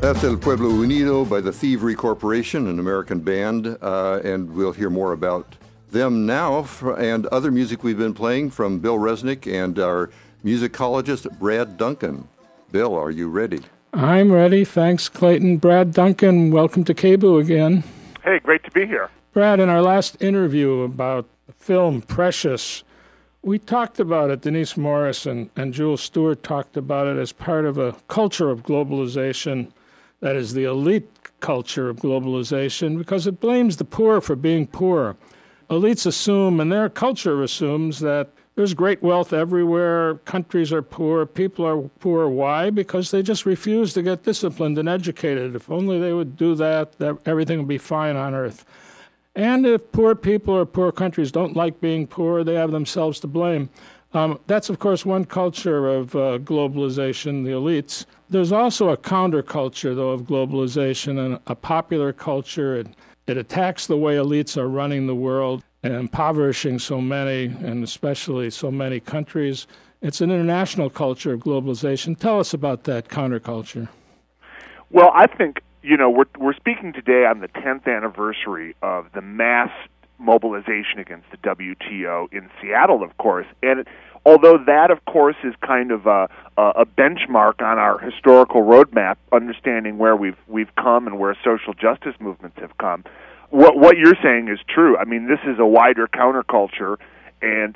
That's El Pueblo Unido by the Thievery Corporation, an American band, and we'll hear more about them now and other music we've been playing from Bill Resnick and our musicologist, Brad Duncan. Bill, are you ready? I'm ready. Thanks, Clayton. Brad Duncan, welcome to KBOO again. Hey, great to be here. Brad, in our last interview about the film Precious, we talked about it. Denise Morris and Jules Stewart talked about it as part of a culture of globalization, that is the elite culture of globalization, because it blames the poor for being poor. Elites assume, and their culture assumes, that there's great wealth everywhere, countries are poor, people are poor. Why? Because they just refuse to get disciplined and educated. If only they would do that, everything would be fine on earth. And if poor people or poor countries don't like being poor, they have themselves to blame. That's, of course, one culture of globalization, the elites. There's also a counterculture, though, of globalization, and a popular culture. It attacks the way elites are running the world and impoverishing so many, and especially so many countries. It's an international culture of globalization. Tell us about that counterculture. Well, I think, we're speaking today on the 10th anniversary of the mass mobilization against the WTO in Seattle, of course. And although that, of course, is kind of a benchmark on our historical roadmap, understanding where we've come and where social justice movements have come, what you're saying is true. I mean, this is a wider counterculture, and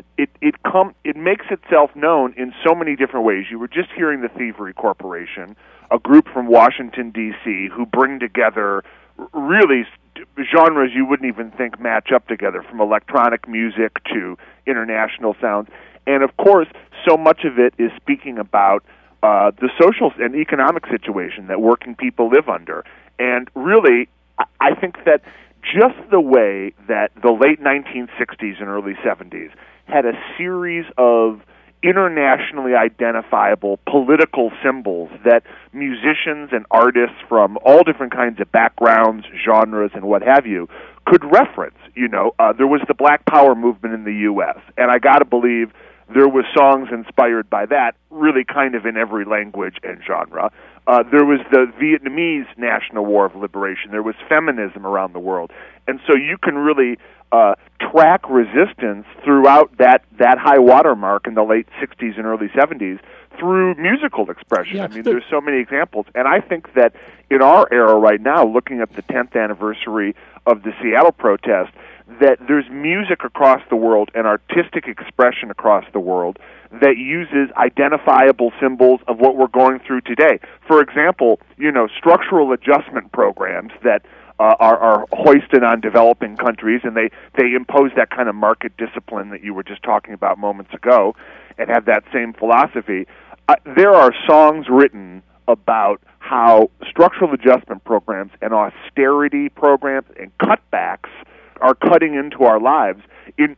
it makes itself known in so many different ways. You were just hearing the Thievery Corporation, a group from Washington, D.C., who bring together really genres you wouldn't even think match up together, from electronic music to international sounds. And, of course, so much of it is speaking about the social and economic situation that working people live under. And really, I think that just the way that the late 1960s and early 70s had a series of internationally identifiable political symbols that musicians and artists from all different kinds of backgrounds, genres, and what have you could reference. There was the Black Power movement in the U.S., and I got to believe there was songs inspired by that, really kind of in every language and genre. There was the Vietnamese National War of Liberation. There was feminism around the world. And so you can really track resistance throughout that high water mark in the late 60s and early 70s through musical expression. Yeah, I mean, there's so many examples. And I think that in our era right now, looking at the 10th anniversary of the Seattle protest, that there's music across the world and artistic expression across the world that uses identifiable symbols of what we're going through today. For example, structural adjustment programs that are hoisted on developing countries, and they impose that kind of market discipline that you were just talking about moments ago, and have that same philosophy. There are songs written about how structural adjustment programs and austerity programs and cutbacks are cutting into our lives in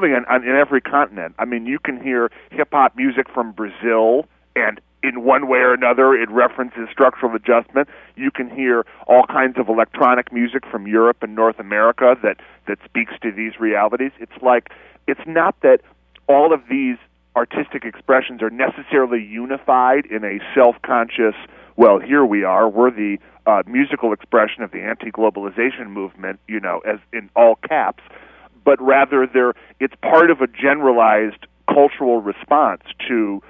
every continent. I mean, you can hear hip-hop music from Brazil, and in one way or another, it references structural adjustment. You can hear all kinds of electronic music from Europe and North America that speaks to these realities. It's not that all of these artistic expressions are necessarily unified in a self-conscious, well, here we are, we're the musical expression of the anti-globalization movement, as in all caps, but rather it's part of a generalized cultural response to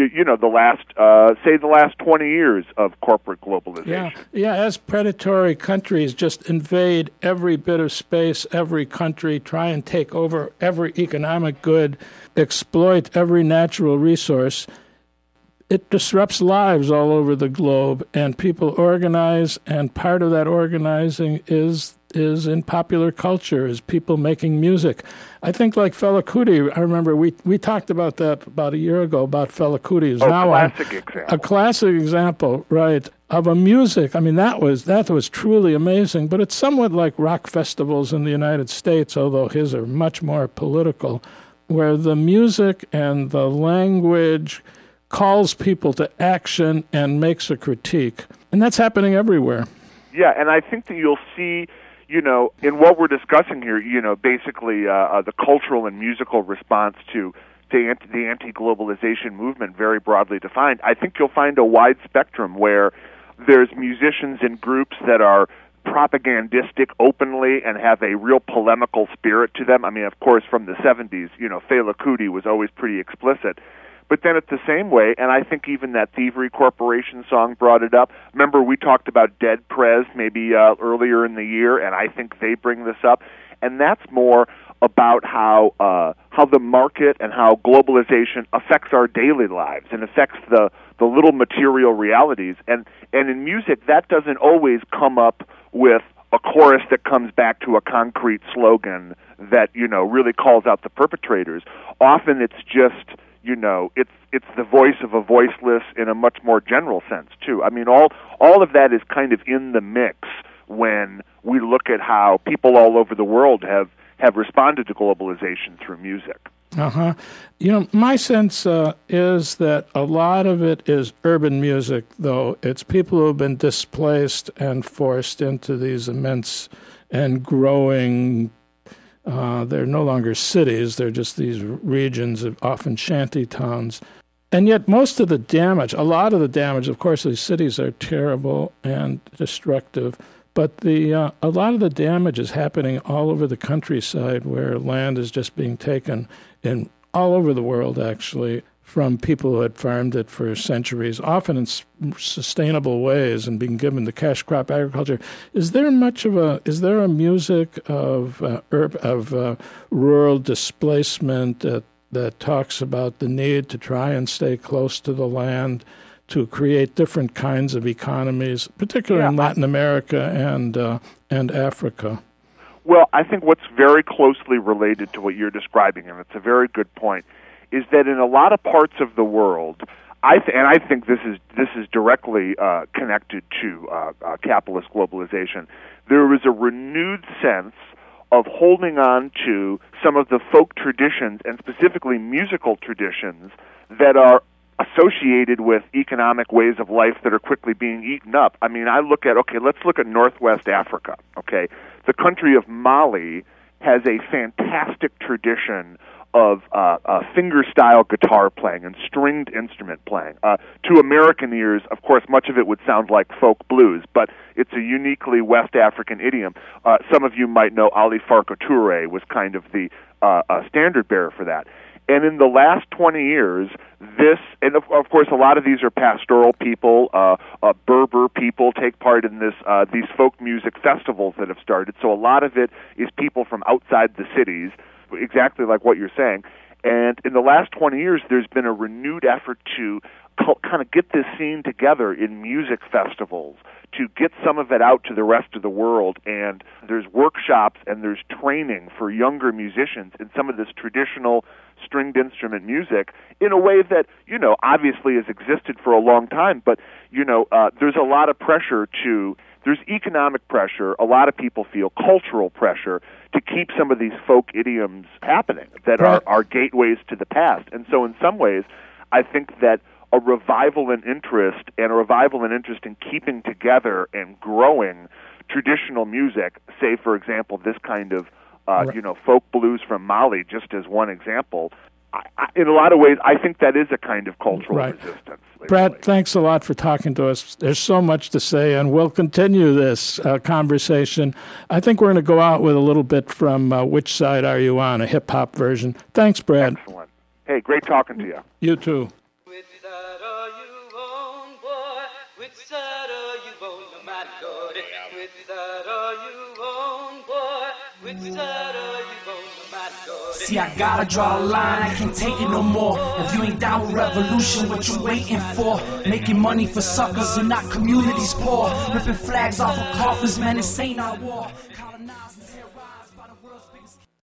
the last 20 years of corporate globalization. Yeah. As predatory countries just invade every bit of space, every country, try and take over every economic good, exploit every natural resource, it disrupts lives all over the globe, and people organize, and part of that organizing is in popular culture, is people making music. I think like Fela Kuti, I remember we talked about that about a year ago, about Fela Kuti. A classic example, right, of a music. I mean, that was truly amazing, but it's somewhat like rock festivals in the United States, although his are much more political, where the music and the language calls people to action and makes a critique. And that's happening everywhere. Yeah, and I think that you'll see, in what we're discussing here, basically the cultural and musical response to the anti-globalization movement, very broadly defined. I think you'll find a wide spectrum where There's musicians in groups that are propagandistic openly and have a real polemical spirit to them. I mean, of course, from the 70s, Fela Kuti was always pretty explicit. But then at the same way, and I think even that Thievery Corporation song brought it up. Remember, we talked about Dead Prez maybe earlier in the year, and I think they bring this up. And that's more about how the market and how globalization affects our daily lives and affects the little material realities. And in music, that doesn't always come up with a chorus that comes back to a concrete slogan that, really calls out the perpetrators. Often it's just, it's the voice of a voiceless in a much more general sense, too. I mean, all of that is kind of in the mix when we look at how people all over the world have responded to globalization through music. Uh-huh. My sense is that a lot of it is urban music, though. It's people who have been displaced and forced into these immense and growing, they're no longer cities, they're just these regions of often shanty towns. And yet most of the damage, a lot of the damage, of course, these cities are terrible and destructive, but a lot of the damage is happening all over the countryside where land is just being taken in all over the world, actually, from people who had farmed it for centuries, often in sustainable ways and being given the cash crop agriculture. Is there a music of rural displacement that talks about the need to try and stay close to the land, to create different kinds of economies, particularly in Latin America and Africa? Well, I think what's very closely related to what you're describing, and it's a very good point, is that in a lot of parts of the world, I think this is directly connected to capitalist globalization, there is a renewed sense of holding on to some of the folk traditions, and specifically musical traditions, that are associated with economic ways of life that are quickly being eaten up. I mean, let's look at Northwest Africa, okay? The country of Mali has a fantastic tradition of finger-style guitar playing and stringed instrument playing. To American ears, of course, much of it would sound like folk blues, but it's a uniquely West African idiom. Some of you might know Ali Farka Touré was kind of the standard bearer for that. And in the last 20 years, and of course, a lot of these are pastoral people. Berber people take part in these folk music festivals that have started. So a lot of it is people from outside the cities, exactly like what you're saying. And in the last 20 years, there's been a renewed effort to kind of get this scene together in music festivals, to get some of it out to the rest of the world. And there's workshops and there's training for younger musicians in some of this traditional stringed instrument music in a way that, obviously has existed for a long time. But, there's a lot of pressure there's economic pressure, a lot of people feel cultural pressure to keep some of these folk idioms happening that are gateways to the past. And so in some ways, I think that a revival in interest in keeping together and growing traditional music, say, for example, this kind of, folk blues from Mali, just as one example, in a lot of ways, I think that is a kind of cultural resistance. Brad, thanks a lot for talking to us. There's so much to say, and we'll continue this conversation. I think we're going to go out with a little bit from Which Side Are You On, a hip-hop version. Thanks, Brad. Excellent. Hey, great talking to you. You too. Which side are you on, boy? Which side are you on, no matter what? Which side are you on, boy? Which side are you on, no matter what? See, I gotta draw a line, I can't take it no more. If you ain't down with revolution, what you waiting for? Making money for suckers and not communities poor. Ripping flags off of coffins, man, this ain't our war. Colonizing